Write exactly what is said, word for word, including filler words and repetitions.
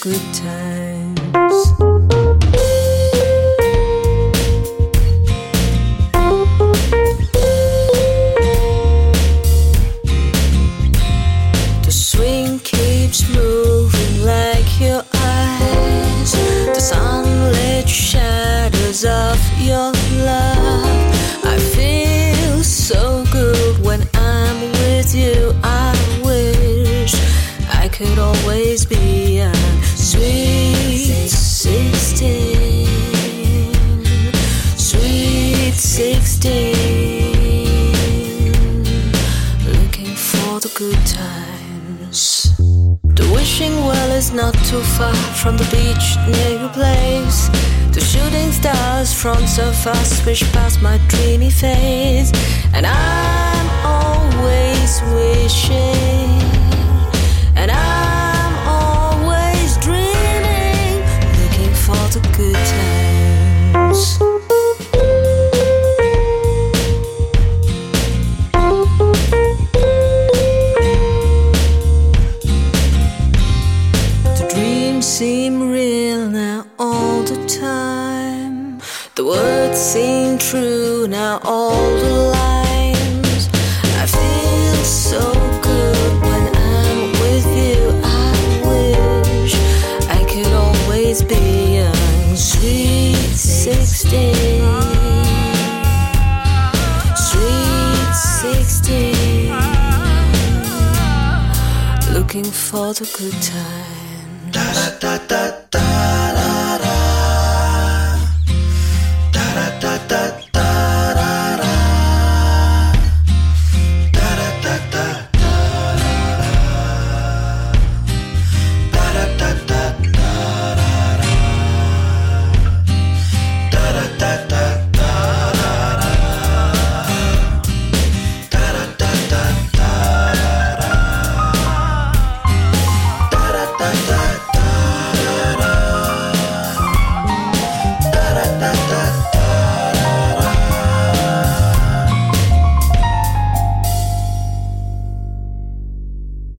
good times. The swing keeps moving like your eyes, the sunlit shadows of your love. I feel so good when I'm with you. I wish I could always be a sweet sixteen, sweet sixteen, looking for the good times. The wishing well is not too far from the beach near your place. The shooting stars front so fast swish past my dreamy face, and I'm always wishing, and I'm always dreaming, looking for the good times. The dreams seem real now all the time. The words seem true now, all the lines. I feel so good when I'm with you. I wish I could always be young, sweet sixteen, sweet sixteen, looking for the good times. Da da da da.